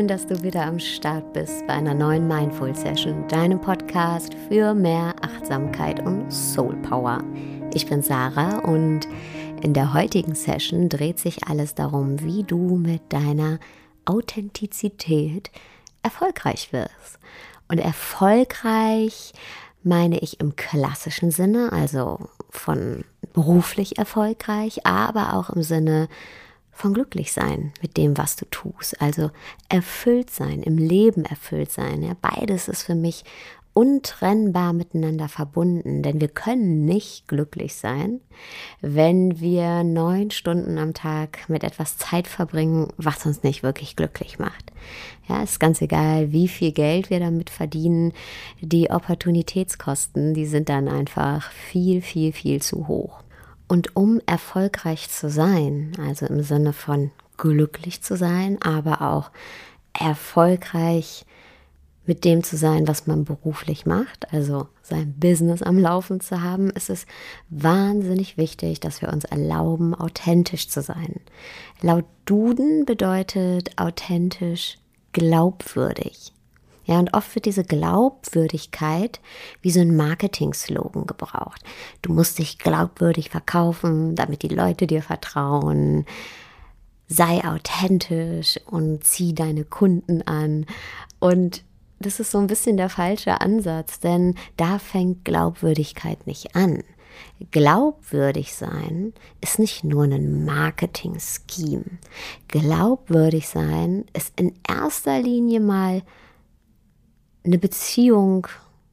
Schön, dass du wieder am Start bist bei einer neuen Mindful Session, deinem Podcast für mehr Achtsamkeit und Soul Power. Ich bin Sarah und in der heutigen Session dreht sich alles darum, wie du mit deiner Authentizität erfolgreich wirst. Und erfolgreich meine ich im klassischen Sinne, also von beruflich erfolgreich, aber auch im Sinne von glücklich sein mit dem, was du tust. Also erfüllt sein, im Leben erfüllt sein. Ja, beides ist für mich untrennbar miteinander verbunden, denn wir können nicht glücklich sein, wenn wir 9 Stunden am Tag mit etwas Zeit verbringen, was uns nicht wirklich glücklich macht. Ja, ist ganz egal, wie viel Geld wir damit verdienen. Die Opportunitätskosten, die sind dann einfach viel, viel, viel zu hoch. Und um erfolgreich zu sein, also im Sinne von glücklich zu sein, aber auch erfolgreich mit dem zu sein, was man beruflich macht, also sein Business am Laufen zu haben, ist es wahnsinnig wichtig, dass wir uns erlauben, authentisch zu sein. Laut Duden bedeutet authentisch glaubwürdig. Ja, und oft wird diese Glaubwürdigkeit wie so ein Marketing-Slogan gebraucht. Du musst dich glaubwürdig verkaufen, damit die Leute dir vertrauen. Sei authentisch und zieh deine Kunden an. Und das ist so ein bisschen der falsche Ansatz, denn da fängt Glaubwürdigkeit nicht an. Glaubwürdig sein ist nicht nur ein Marketing-Scheme. Glaubwürdig sein ist in erster Linie mal eine Beziehung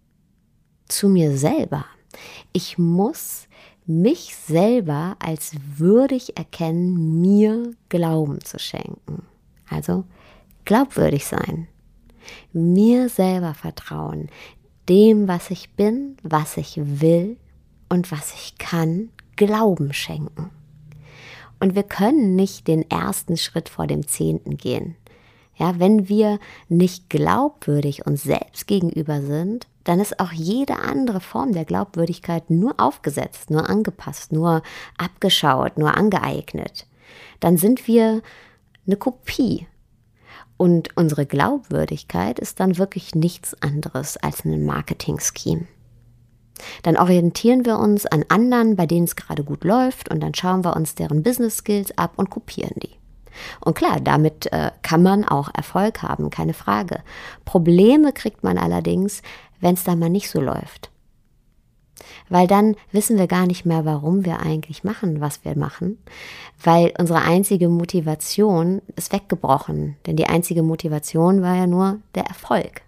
zu mir selber. Ich muss mich selber als würdig erkennen, mir Glauben zu schenken. Also glaubwürdig sein, mir selber vertrauen, dem, was ich bin, was ich will und was ich kann, Glauben schenken. Und wir können nicht den ersten Schritt vor dem 10. gehen. Ja, wenn wir nicht glaubwürdig uns selbst gegenüber sind, dann ist auch jede andere Form der Glaubwürdigkeit nur aufgesetzt, nur angepasst, nur abgeschaut, nur angeeignet. Dann sind wir eine Kopie. Und unsere Glaubwürdigkeit ist dann wirklich nichts anderes als ein Marketing-Scheme. Dann orientieren wir uns an anderen, bei denen es gerade gut läuft, und dann schauen wir uns deren Business-Skills ab und kopieren die. Und klar, damit kann man auch Erfolg haben, keine Frage. Probleme kriegt man allerdings, wenn es dann mal nicht so läuft. Weil dann wissen wir gar nicht mehr, warum wir eigentlich machen, was wir machen. Weil unsere einzige Motivation ist weggebrochen. Denn die einzige Motivation war ja nur der Erfolg.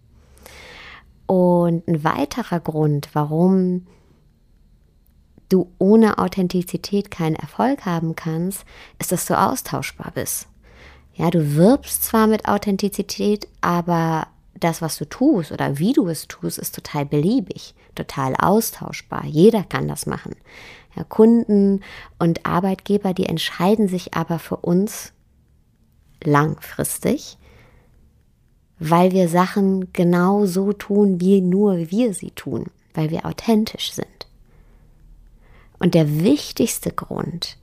Und ein weiterer Grund, warum du ohne Authentizität keinen Erfolg haben kannst, ist, dass du austauschbar bist. Ja, du wirbst zwar mit Authentizität, aber das, was du tust oder wie du es tust, ist total beliebig, total austauschbar. Jeder kann das machen. Ja, Kunden und Arbeitgeber, die entscheiden sich aber für uns langfristig, weil wir Sachen genau so tun, wie nur wir sie tun, weil wir authentisch sind. Und der wichtigste Grund,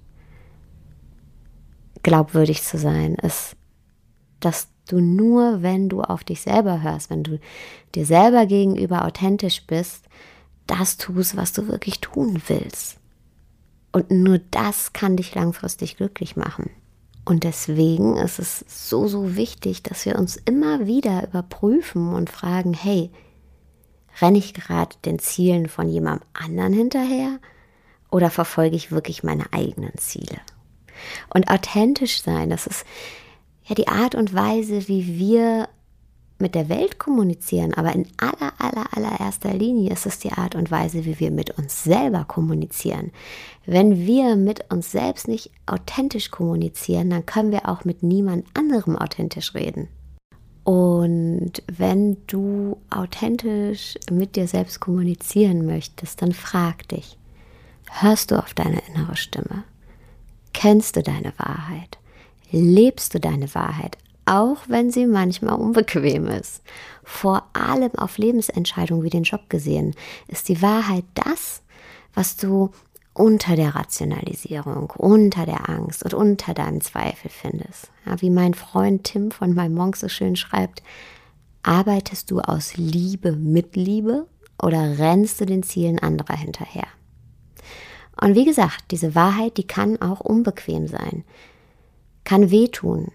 glaubwürdig zu sein, ist, dass du nur, wenn du auf dich selber hörst, wenn du dir selber gegenüber authentisch bist, das tust, was du wirklich tun willst. Und nur das kann dich langfristig glücklich machen. Und deswegen ist es so, so wichtig, dass wir uns immer wieder überprüfen und fragen, hey, renne ich gerade den Zielen von jemandem anderen hinterher? Oder verfolge ich wirklich meine eigenen Ziele? Und authentisch sein, das ist ja die Art und Weise, wie wir mit der Welt kommunizieren. Aber in allererster Linie ist es die Art und Weise, wie wir mit uns selber kommunizieren. Wenn wir mit uns selbst nicht authentisch kommunizieren, dann können wir auch mit niemand anderem authentisch reden. Und wenn du authentisch mit dir selbst kommunizieren möchtest, dann frag dich, hörst du auf deine innere Stimme? Kennst du deine Wahrheit? Lebst du deine Wahrheit, auch wenn sie manchmal unbequem ist? Vor allem auf Lebensentscheidungen wie den Job gesehen, ist die Wahrheit das, was du unter der Rationalisierung, unter der Angst und unter deinem Zweifel findest. Ja, wie mein Freund Tim von My Monk so schön schreibt, arbeitest du aus Liebe mit Liebe oder rennst du den Zielen anderer hinterher? Und wie gesagt, diese Wahrheit, die kann auch unbequem sein, kann wehtun.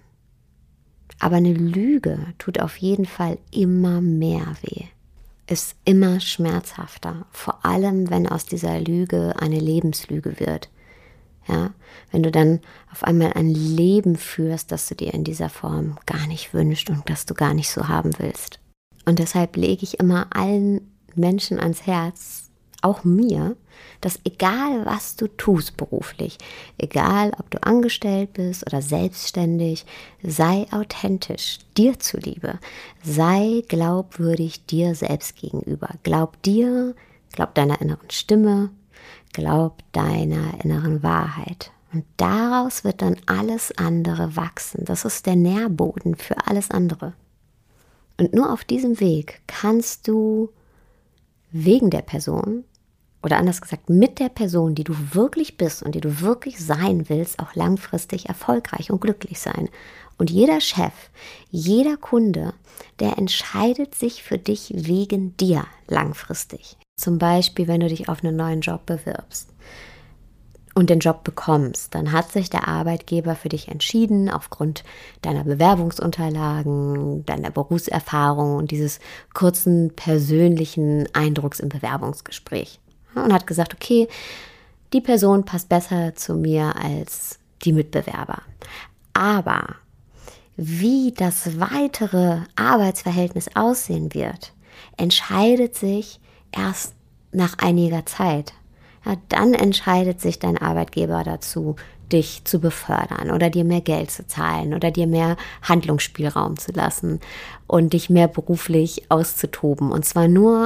Aber eine Lüge tut auf jeden Fall immer mehr weh, ist immer schmerzhafter, vor allem wenn aus dieser Lüge eine Lebenslüge wird. Ja, wenn du dann auf einmal ein Leben führst, das du dir in dieser Form gar nicht wünschst und das du gar nicht so haben willst. Und deshalb lege ich immer allen Menschen ans Herz, auch mir, dass egal was du tust beruflich, egal ob du angestellt bist oder selbstständig, sei authentisch, dir zuliebe, sei glaubwürdig dir selbst gegenüber. Glaub dir, glaub deiner inneren Stimme, glaub deiner inneren Wahrheit. Und daraus wird dann alles andere wachsen. Das ist der Nährboden für alles andere. Und nur auf diesem Weg kannst du wegen der Person, oder anders gesagt, mit der Person, die du wirklich bist und die du wirklich sein willst, auch langfristig erfolgreich und glücklich sein. Und jeder Chef, jeder Kunde, der entscheidet sich für dich wegen dir langfristig. Zum Beispiel, wenn du dich auf einen neuen Job bewirbst und den Job bekommst, dann hat sich der Arbeitgeber für dich entschieden, aufgrund deiner Bewerbungsunterlagen, deiner Berufserfahrung und dieses kurzen persönlichen Eindrucks im Bewerbungsgespräch. Und hat gesagt, okay, die Person passt besser zu mir als die Mitbewerber. Aber wie das weitere Arbeitsverhältnis aussehen wird, entscheidet sich erst nach einiger Zeit. Ja, dann entscheidet sich dein Arbeitgeber dazu, dich zu befördern oder dir mehr Geld zu zahlen oder dir mehr Handlungsspielraum zu lassen und dich mehr beruflich auszutoben. Und zwar nur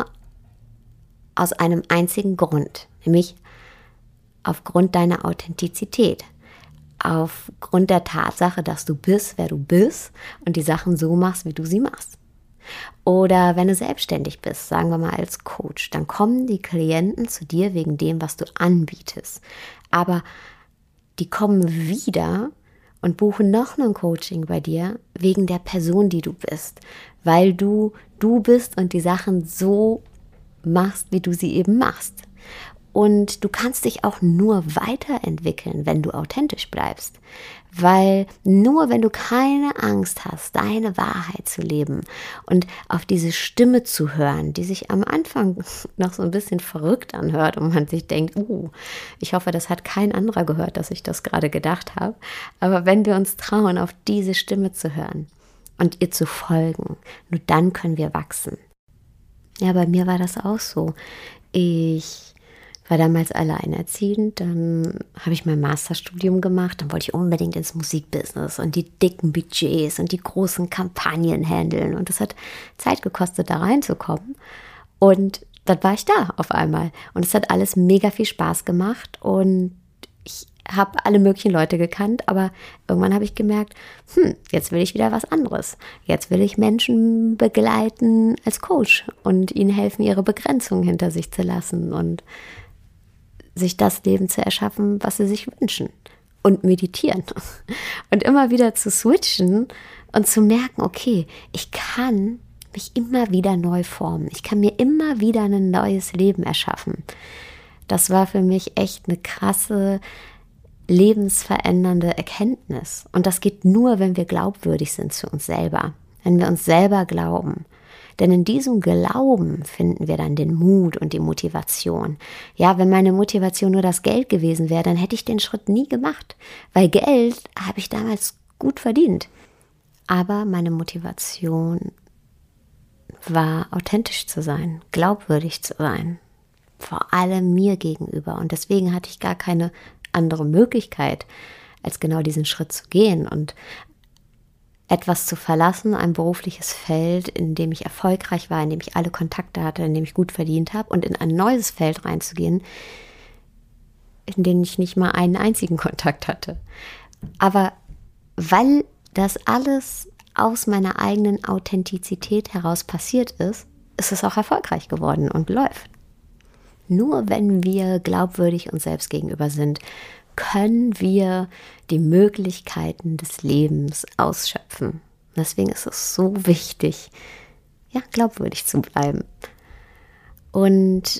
aus einem einzigen Grund, nämlich aufgrund deiner Authentizität, aufgrund der Tatsache, dass du bist, wer du bist und die Sachen so machst, wie du sie machst. Oder wenn du selbstständig bist, sagen wir mal als Coach, dann kommen die Klienten zu dir wegen dem, was du anbietest. Aber die kommen wieder und buchen noch ein Coaching bei dir wegen der Person, die du bist, weil du bist und die Sachen so machst, wie du sie eben machst. Und du kannst dich auch nur weiterentwickeln, wenn du authentisch bleibst. Weil nur wenn du keine Angst hast, deine Wahrheit zu leben und auf diese Stimme zu hören, die sich am Anfang noch so ein bisschen verrückt anhört und man sich denkt, ich hoffe, das hat kein anderer gehört, dass ich das gerade gedacht habe. Aber wenn wir uns trauen, auf diese Stimme zu hören und ihr zu folgen, nur dann können wir wachsen. Ja, bei mir war das auch so. Ich war damals alleinerziehend, dann habe ich mein Masterstudium gemacht, dann wollte ich unbedingt ins Musikbusiness und die dicken Budgets und die großen Kampagnen handeln und das hat Zeit gekostet, da reinzukommen und dann war ich da auf einmal und es hat alles mega viel Spaß gemacht und ich habe alle möglichen Leute gekannt, aber irgendwann habe ich gemerkt, jetzt will ich wieder was anderes. Jetzt will ich Menschen begleiten als Coach und ihnen helfen, ihre Begrenzungen hinter sich zu lassen und sich das Leben zu erschaffen, was sie sich wünschen. Und meditieren. Und immer wieder zu switchen und zu merken, okay, ich kann mich immer wieder neu formen. Ich kann mir immer wieder ein neues Leben erschaffen. Das war für mich echt eine krasse lebensverändernde Erkenntnis. Und das geht nur, wenn wir glaubwürdig sind zu uns selber, wenn wir uns selber glauben. Denn in diesem Glauben finden wir dann den Mut und die Motivation. Ja, wenn meine Motivation nur das Geld gewesen wäre, dann hätte ich den Schritt nie gemacht, weil Geld habe ich damals gut verdient. Aber meine Motivation war, authentisch zu sein, glaubwürdig zu sein, vor allem mir gegenüber. Und deswegen hatte ich gar keine andere Möglichkeit, als genau diesen Schritt zu gehen und etwas zu verlassen, ein berufliches Feld, in dem ich erfolgreich war, in dem ich alle Kontakte hatte, in dem ich gut verdient habe und in ein neues Feld reinzugehen, in dem ich nicht mal einen einzigen Kontakt hatte. Aber weil das alles aus meiner eigenen Authentizität heraus passiert ist, ist es auch erfolgreich geworden und läuft. Nur wenn wir glaubwürdig uns selbst gegenüber sind, können wir die Möglichkeiten des Lebens ausschöpfen. Deswegen ist es so wichtig, ja, glaubwürdig zu bleiben. Und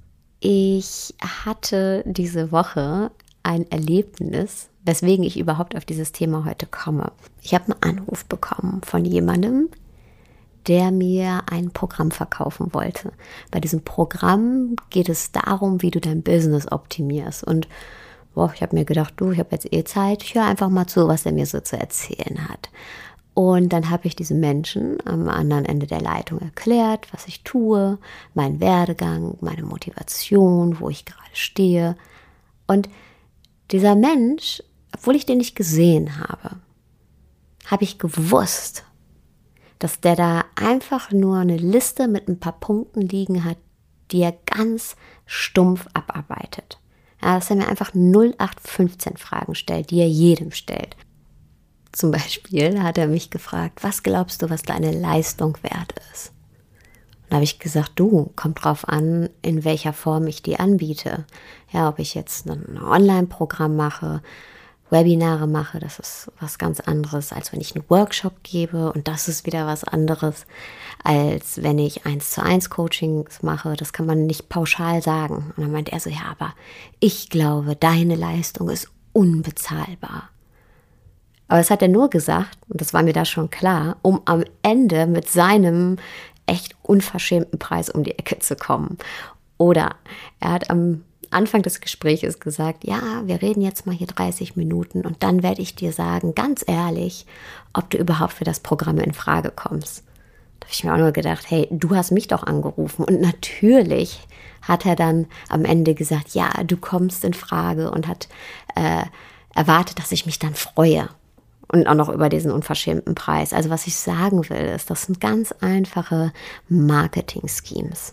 ich hatte diese Woche ein Erlebnis, weswegen ich überhaupt auf dieses Thema heute komme. Ich habe einen Anruf bekommen von jemandem, der mir ein Programm verkaufen wollte. Bei diesem Programm geht es darum, wie du dein Business optimierst. Und ich habe mir gedacht, ich habe jetzt Zeit, ich höre einfach mal zu, was er mir so zu erzählen hat. Und dann habe ich diesem Menschen am anderen Ende der Leitung erklärt, was ich tue, meinen Werdegang, meine Motivation, wo ich gerade stehe. Und dieser Mensch, obwohl ich den nicht gesehen habe ich gewusst, dass der da einfach nur eine Liste mit ein paar Punkten liegen hat, die er ganz stumpf abarbeitet. Ja, dass er mir einfach 0815 Fragen stellt, die er jedem stellt. Zum Beispiel hat er mich gefragt, was glaubst du, was deine Leistung wert ist? Und da habe ich gesagt, kommt drauf an, in welcher Form ich die anbiete. Ja, ob ich jetzt ein Online-Programm mache, Webinare mache, das ist was ganz anderes, als wenn ich einen Workshop gebe. Und das ist wieder was anderes, als wenn ich 1:1 Coachings mache. Das kann man nicht pauschal sagen. Und dann meint er so, ja, aber ich glaube, deine Leistung ist unbezahlbar. Aber das hat er nur gesagt, und das war mir da schon klar, um am Ende mit seinem echt unverschämten Preis um die Ecke zu kommen. Oder er hat am Anfang des Gesprächs gesagt, ja, wir reden jetzt mal hier 30 Minuten und dann werde ich dir sagen, ganz ehrlich, ob du überhaupt für das Programm in Frage kommst. Da habe ich mir auch nur gedacht, hey, du hast mich doch angerufen. Und natürlich hat er dann am Ende gesagt, ja, du kommst in Frage und hat erwartet, dass ich mich dann freue. Und auch noch über diesen unverschämten Preis. Also was ich sagen will, ist, das sind ganz einfache Marketing-Schemes.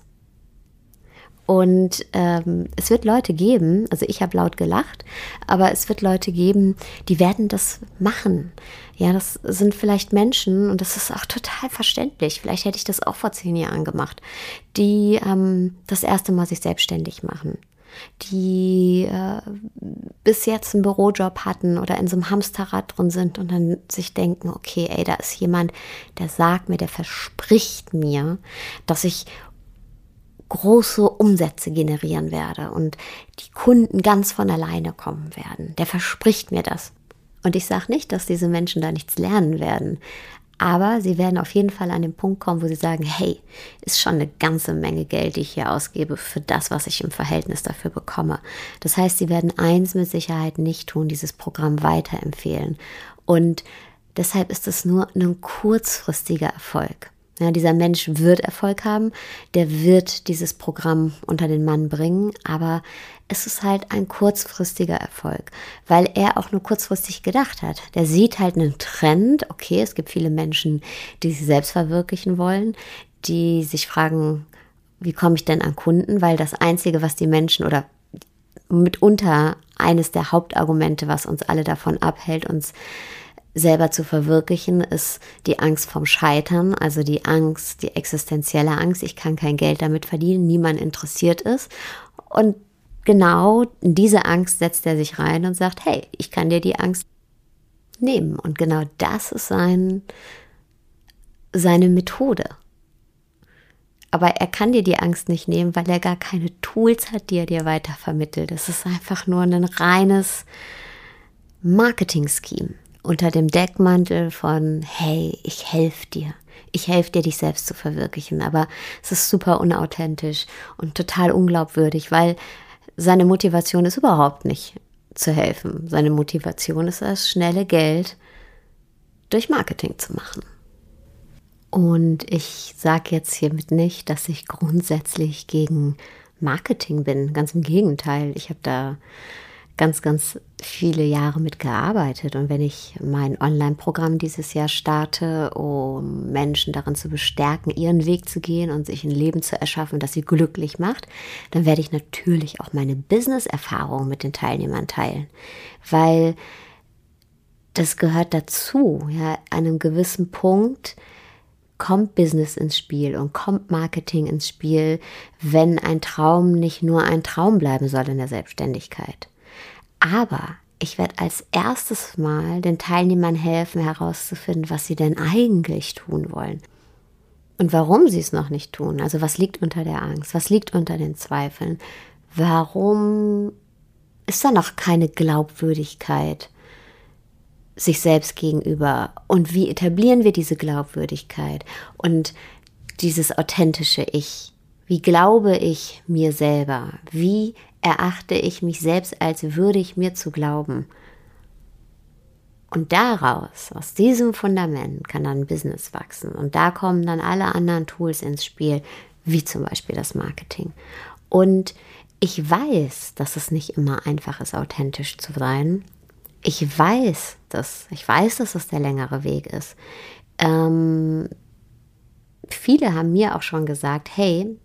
Und es wird Leute geben, also ich habe laut gelacht, aber es wird Leute geben, die werden das machen. Ja, das sind vielleicht Menschen, und das ist auch total verständlich, vielleicht hätte ich das auch vor 10 Jahren gemacht, die das erste Mal sich selbstständig machen, die bis jetzt einen Bürojob hatten oder in so einem Hamsterrad drin sind und dann sich denken, okay, ey, da ist jemand, der sagt mir, der verspricht mir, dass ich große Umsätze generieren werde und die Kunden ganz von alleine kommen werden. Der verspricht mir das. Und ich sage nicht, dass diese Menschen da nichts lernen werden, aber sie werden auf jeden Fall an den Punkt kommen, wo sie sagen, hey, ist schon eine ganze Menge Geld, die ich hier ausgebe für das, was ich im Verhältnis dafür bekomme. Das heißt, sie werden eins mit Sicherheit nicht tun, dieses Programm weiterempfehlen. Und deshalb ist es nur ein kurzfristiger Erfolg. Ja, dieser Mensch wird Erfolg haben, der wird dieses Programm unter den Mann bringen, aber es ist halt ein kurzfristiger Erfolg, weil er auch nur kurzfristig gedacht hat. Der sieht halt einen Trend, okay, es gibt viele Menschen, die sich selbst verwirklichen wollen, die sich fragen, wie komme ich denn an Kunden, weil das Einzige, was die Menschen oder mitunter eines der Hauptargumente, was uns alle davon abhält, uns selber zu verwirklichen, ist die Angst vom Scheitern, also die Angst, die existenzielle Angst, ich kann kein Geld damit verdienen, niemand interessiert ist. Und genau in diese Angst setzt er sich rein und sagt, hey, ich kann dir die Angst nehmen. Und genau das ist seine Methode. Aber er kann dir die Angst nicht nehmen, weil er gar keine Tools hat, die er dir weitervermittelt. Es ist einfach nur ein reines Marketing-Scheme. Unter dem Deckmantel von, hey, ich helfe dir, dich selbst zu verwirklichen. Aber es ist super unauthentisch und total unglaubwürdig, weil seine Motivation ist überhaupt nicht zu helfen. Seine Motivation ist, das schnelle Geld durch Marketing zu machen. Und ich sage jetzt hiermit nicht, dass ich grundsätzlich gegen Marketing bin. Ganz im Gegenteil, ich habe da ganz, ganz viele Jahre mitgearbeitet. Und wenn ich mein Online-Programm dieses Jahr starte, um Menschen darin zu bestärken, ihren Weg zu gehen und sich ein Leben zu erschaffen, das sie glücklich macht, dann werde ich natürlich auch meine Business-Erfahrung mit den Teilnehmern teilen. Weil das gehört dazu, ja, an einem gewissen Punkt kommt Business ins Spiel und kommt Marketing ins Spiel, wenn ein Traum nicht nur ein Traum bleiben soll in der Selbstständigkeit. Aber ich werde als erstes mal den Teilnehmern helfen, herauszufinden, was sie denn eigentlich tun wollen und warum sie es noch nicht tun. Also was liegt unter der Angst, was liegt unter den Zweifeln, warum ist da noch keine Glaubwürdigkeit sich selbst gegenüber und wie etablieren wir diese Glaubwürdigkeit und dieses authentische Ich? Wie glaube ich mir selber? Wie erachte ich mich selbst als würdig, mir zu glauben? Und daraus, aus diesem Fundament, kann dann ein Business wachsen. Und da kommen dann alle anderen Tools ins Spiel, wie zum Beispiel das Marketing. Und ich weiß, dass es nicht immer einfach ist, authentisch zu sein. Ich weiß, dass es der längere Weg ist. Viele haben mir auch schon gesagt, hey,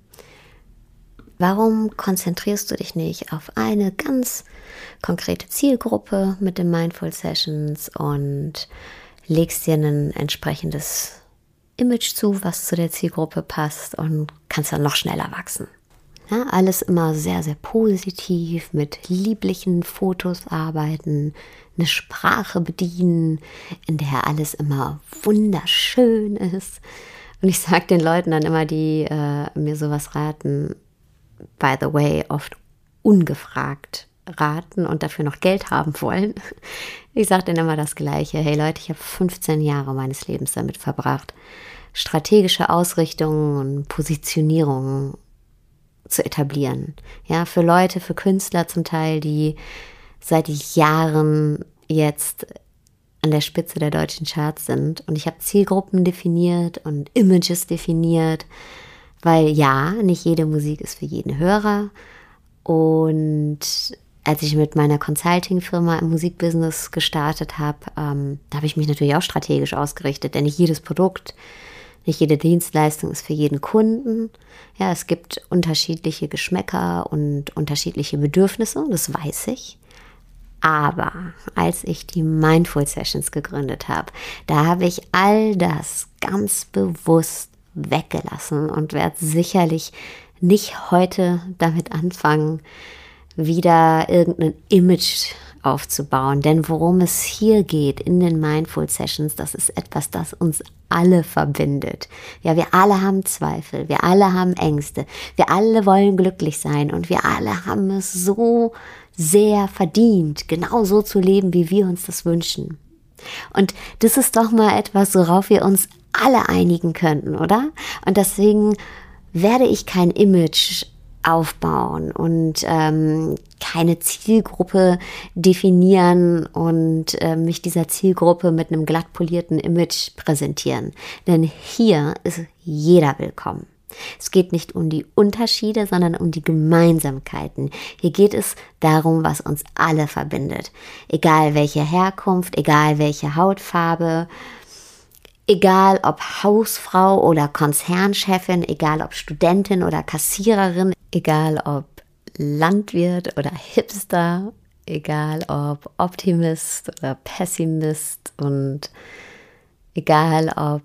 warum konzentrierst du dich nicht auf eine ganz konkrete Zielgruppe mit den Mindful Sessions und legst dir ein entsprechendes Image zu, was zu der Zielgruppe passt und kannst dann noch schneller wachsen. Ja, alles immer sehr, sehr positiv, mit lieblichen Fotos arbeiten, eine Sprache bedienen, in der alles immer wunderschön ist. Und ich sage den Leuten dann immer, die mir sowas raten, by the way, oft ungefragt raten und dafür noch Geld haben wollen. Ich sage denen immer das Gleiche. Hey Leute, ich habe 15 Jahre meines Lebens damit verbracht, strategische Ausrichtungen und Positionierungen zu etablieren. Ja, für Leute, für Künstler zum Teil, die seit Jahren jetzt an der Spitze der deutschen Charts sind. Und ich habe Zielgruppen definiert und Images definiert, weil ja, nicht jede Musik ist für jeden Hörer. Und als ich mit meiner Consulting-Firma im Musikbusiness gestartet habe, da habe ich mich natürlich auch strategisch ausgerichtet, denn nicht jedes Produkt, nicht jede Dienstleistung ist für jeden Kunden. Ja, es gibt unterschiedliche Geschmäcker und unterschiedliche Bedürfnisse, das weiß ich. Aber als ich die Mindful Sessions gegründet habe, da habe ich all das ganz bewusst weggelassen und werde sicherlich nicht heute damit anfangen, wieder irgendein Image aufzubauen. Denn worum es hier geht in den Mindful Sessions, das ist etwas, das uns alle verbindet. Ja, wir alle haben Zweifel, wir alle haben Ängste, wir alle wollen glücklich sein und wir alle haben es so sehr verdient, genau so zu leben, wie wir uns das wünschen. Und das ist doch mal etwas, worauf wir uns alle einigen könnten, oder? Und deswegen werde ich kein Image aufbauen und keine Zielgruppe definieren und mich dieser Zielgruppe mit einem glatt polierten Image präsentieren. Denn hier ist jeder willkommen. Es geht nicht um die Unterschiede, sondern um die Gemeinsamkeiten. Hier geht es darum, was uns alle verbindet. Egal welche Herkunft, egal welche Hautfarbe, egal ob Hausfrau oder Konzernchefin, egal ob Studentin oder Kassiererin, egal ob Landwirt oder Hipster, egal ob Optimist oder Pessimist und egal ob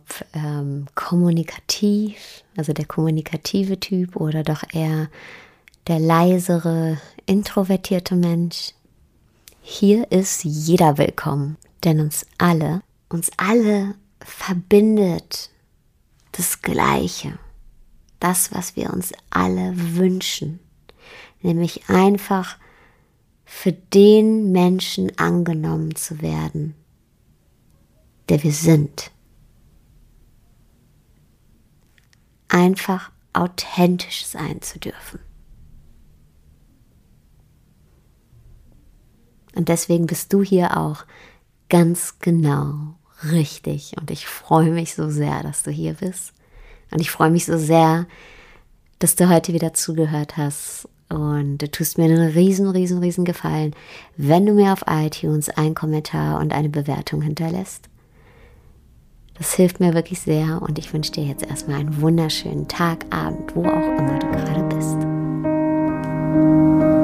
kommunikativ, also der kommunikative Typ oder doch eher der leisere, introvertierte Mensch. Hier ist jeder willkommen, denn uns alle verbindet das Gleiche, das, was wir uns alle wünschen, nämlich einfach für den Menschen angenommen zu werden, der wir sind. Einfach authentisch sein zu dürfen. Und deswegen bist du hier auch ganz genau richtig. Und ich freue mich so sehr, dass du hier bist. Und ich freue mich so sehr, dass du heute wieder zugehört hast. Und du tust mir einen riesen Gefallen, wenn du mir auf iTunes einen Kommentar und eine Bewertung hinterlässt. Das hilft mir wirklich sehr und ich wünsche dir jetzt erstmal einen wunderschönen Tag, Abend, wo auch immer du gerade bist.